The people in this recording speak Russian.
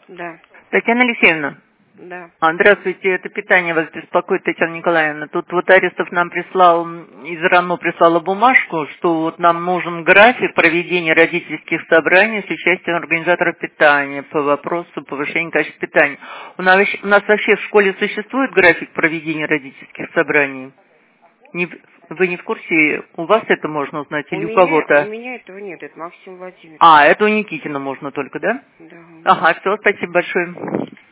Да. Татьяна Алексеевна. Да. Здравствуйте, это питание вас беспокоит, Татьяна Николаевна. Тут вот Арестов нам прислал, из РАНО прислала бумажку, что вот нам нужен график проведения родительских собраний с участием организаторов питания по вопросу повышения качества питания. У нас вообще в школе существует график проведения родительских собраний? Вы не в курсе? У вас это можно узнать или у кого-то? У меня этого нет, это Максим Владимирович. Это у Никитина можно только, да? Да. Ага, все, спасибо большое.